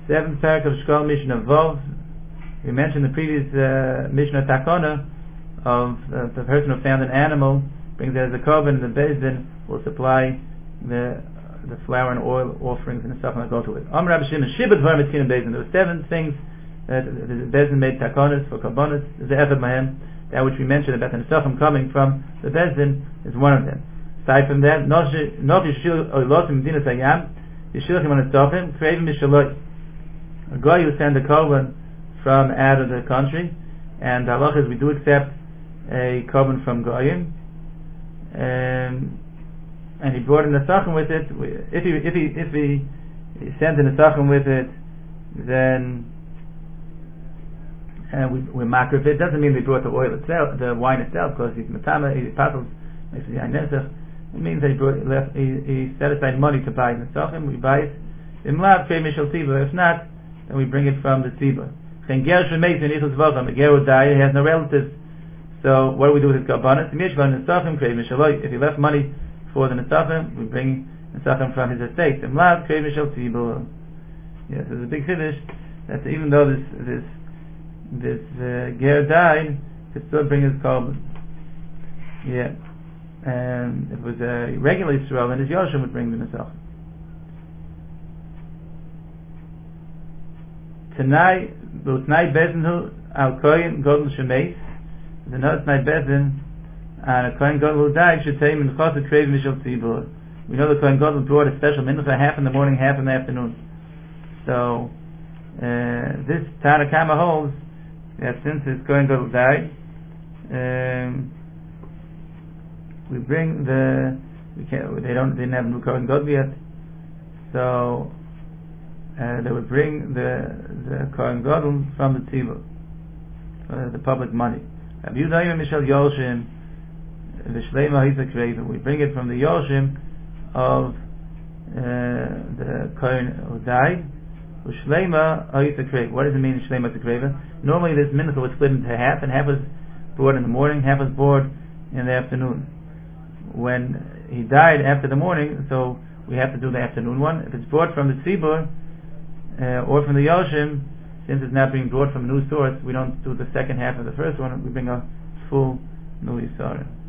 seventh parak of Shkol Mishnah Vov. We mentioned the previous Mishnah Takona of the person who found an animal, brings it as a korban, and the Beis Din will supply the flour and oil offerings and stuff that go to it. Rabbi Shimon Shibud Var Mitkin Beis Din. There were 7 things that the Beis Din made takonas for korbanos. The Echad Mahem, that which we mentioned about the nesachim coming from the Beis Din, is one of them. Aside from that, Nochi Shil Oilosim Medina Sayam, Yishilachim on Nesachim, Krevim Mishaloi. A guy who sent a korban from out of the country, and the halach is we do accept a korban from goyim, and he brought a nesachim with it. If he sent a nesachim with it, then we makriv it. Doesn't mean they brought the oil itself, the wine itself, because he's matama, he patels, makes it yain nesach. It means that he set aside money to buy nesachim. We buy it. If not, then we bring it from the tzibur. A ger would die, he has no relatives. So what do we do with his karbanos? If he left money for the nesachim, we bring nesachim from his estate. Yes, there's a big chiddush that even though this ger died, he could still bring his korban. Yeah, and if it was a regular Yisrael, then his Yoshim would bring the nesachim. Tonight, Bezin al Kohen Godel Shemeis. The note Tonight Bezin and a Kohen Godel who died should say Minchas Krev Mishal Tzibur. We know the Kohen Godel brought a special mincha, half in the morning, half in the afternoon. So this Tanna Kama holds that since this Kohen Godel died, we bring they didn't have new Kohen Godel yet, so they would bring the Kohen Gadol from the tzibur, the public money. We bring it from the Yoshim of the Kohen who died. What does it mean, Shleima Tekreva? Normally this mincha was split into half, and half was brought in the morning, half was brought in the afternoon. When he died after the morning, so we have to do the afternoon one. If it's brought from the tzibur, or from the Yoshim, since it's not being brought from a new source, we don't do the second half of the first one, we bring a full new Yisara.